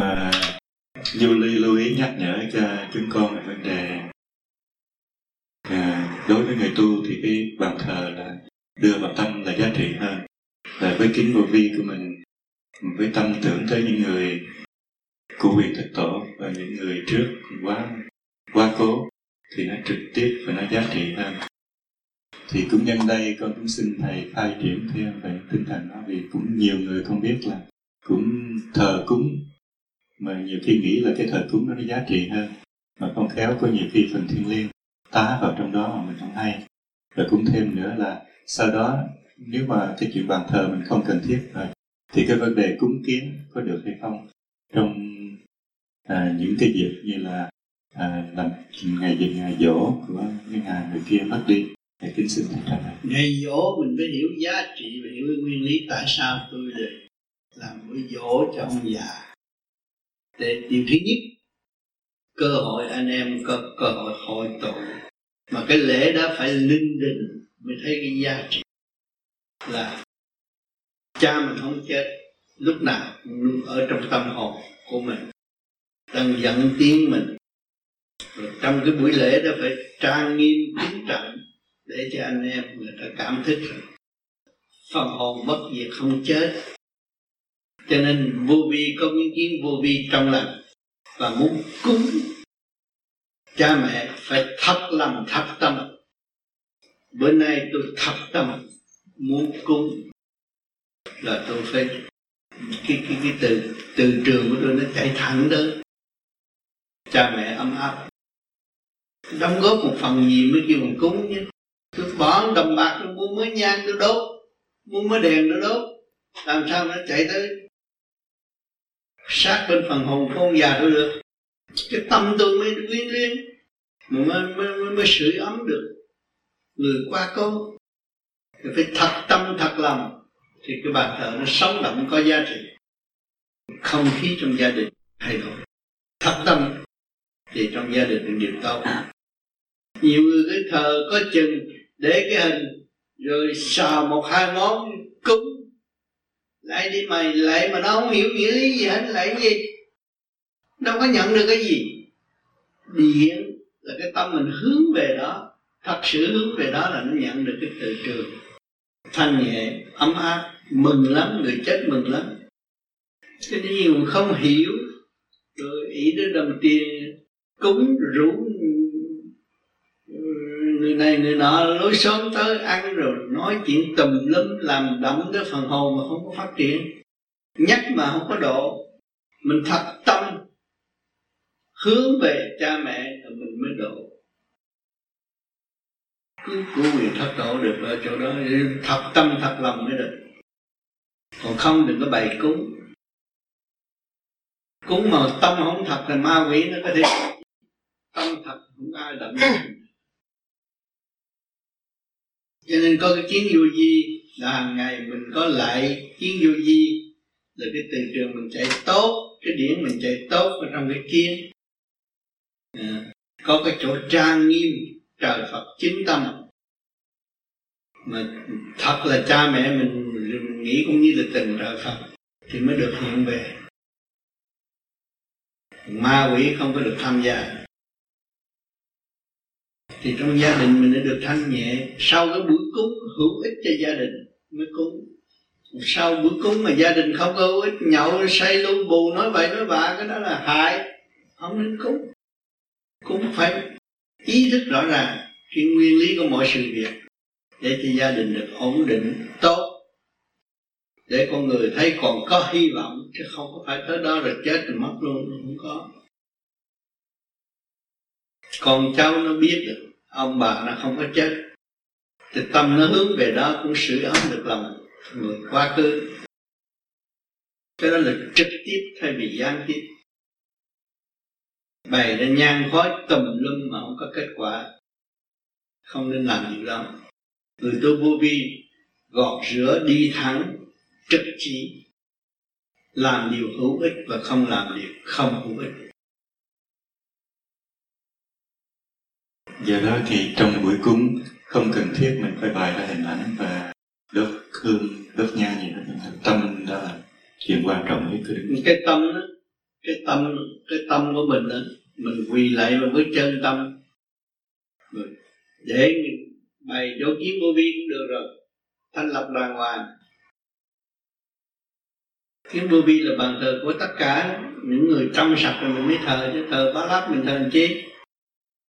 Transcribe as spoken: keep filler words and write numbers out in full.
À, Du Ly lưu ý nhắc nhở cho chúng con về vấn đề à, đối với người tu thì cái bàn thờ là đưa vào tâm là giá trị hơn, và với kính vô vi của mình, với tâm tưởng tới những người cụ huyền thất tổ và những người trước quá quá cố thì nó trực tiếp và nó giá trị hơn. Thì cũng nhân đây con cũng xin thầy khai triển thêm về tinh thần đó, vì cũng nhiều người không biết là cũng thờ cúng mà nhiều khi nghĩ là cái thờ cúng nó giá trị hơn, mà không khéo có nhiều khi phần thiêng liêng tá vào trong đó mà mình không hay. Rồi cũng thêm nữa là sau đó nếu mà cái chuyện bàn thờ mình không cần thiết rồi thì cái vấn đề cúng kiến có được hay không trong à, những cái dịp như là à, làm ngày gì ngày dỗ của những ngày người kia mất đi. Thầy kính xin thầy trả lời. Ngày dỗ mình phải hiểu giá trị và hiểu cái nguyên lý tại sao tôi lại làm buổi dỗ cho ông già, để điều thứ nhất cơ hội anh em có cơ hội hội tụ, mà cái lễ đó phải linh đình mới thấy cái giá trị là cha mình không chết, lúc nào luôn ở trong tâm hồn của mình đang dẫn tiếng mình. Rồi trong cái buổi lễ đó phải trang nghiêm kính trọng để cho anh em người ta cảm thức rằng phần hồn bất diệt không chết. Cho nên vô vi có những kiến vô vi trong lành và muốn cúng cha mẹ phải thật lòng thật tâm. Bữa nay tôi thật tâm muốn cúng là tôi phải cái cái cái từ từ trường của tôi nó chạy thẳng đến cha mẹ ấm áp, đóng góp một phần gì mới kêu mình cúng chứ. Tôi bỏ đồng bạc tôi mua mới nhang tôi đốt, mua mới đèn tôi đốt, làm sao nó chạy tới sát bên phần hồn của ông già tôi được. Cái tâm tôi mới quyến luyến mà mới, mới, mới, mới sưởi ấm được người qua cố. Thì phải thật tâm thật lòng thì cái bàn thờ nó sống động có giá trị. Không khí trong gia đình thay đổi, thật tâm thì trong gia đình đều tốt. Nhiều người cái thờ có chừng để cái hình rồi sờ một hai ngón cúng lại đi mày lại, mà nó không hiểu nghĩa lý gì hết, lại cái gì đâu có nhận được cái gì. Điện là cái tâm mình hướng về đó, thật sự hướng về đó là nó nhận được cái từ trường thanh nhẹ ấm áp, mừng lắm, người chết mừng lắm. Cái nhiều người không hiểu rồi ý đến đồng tiền cúng rủ người này người nọ lối xóm tới ăn rồi nói chuyện tùm lum làm động cái phần hồn mà không có phát triển, nhắc mà không có độ. Mình thật tâm hướng về cha mẹ thì mình mới độ. Cứ của quyền thất tổ được ở chỗ đó, thật tâm thật lòng mới được. Còn không đừng có bày cúng. Cúng mà tâm không thật là ma quỷ nó có thể. Tâm thật không ai động. Cho nên có cái kiến vô vi là hàng ngày mình có lại kiến vô vi là cái từ trường mình chạy tốt, cái điển mình chạy tốt ở trong cái kiến. À, có cái chỗ trang nghiêm trời Phật chính tâm mà thật là cha mẹ mình, mình nghĩ cũng như là tình trời Phật thì mới được hiện về. Ma quỷ không có được tham gia. Thì trong gia đình mình đã được thanh nhẹ. Sau cái buổi cúng hữu ích cho gia đình mới cúng. Sau buổi cúng mà gia đình không có hữu ích, nhậu say lu bù nói bậy nói bạ, cái đó là hại, không nên cúng. Cúng phải ý thức rõ ràng cái nguyên lý của mọi sự việc để cho gia đình được ổn định tốt, để con người thấy còn có hy vọng, chứ không có phải tới đó rồi chết rồi mất luôn, không có. Con cháu nó biết được ông bà nó không có chết thì tâm nó hướng về đó cũng sưởi ấm được lòng người quá khứ. Cái đó là trực tiếp thay vì gián tiếp. Bày ra nhang khói tùm lum mà không có kết quả, không nên làm điều đó. Người tu vô vi gọt rửa đi thẳng trực chỉ, làm điều hữu ích và không làm điều không hữu ích. Do đó thì trong buổi cúng không cần thiết mình phải bày ra hình ảnh và đốt hương, đốt nhang gì hết. Tâm đó là chuyện quan trọng nhất. Cái tâm đó cái tâm cái tâm của mình đó, mình quỳ lại với chân tâm rồi để mình bày chỗ kiến vô vi cũng được rồi, thanh lập đàng hoàng. Kiến vô vi là bàn thờ của tất cả những người trong sạch rồi mình mới thờ, chứ thờ bá láp mình thờ làm chi.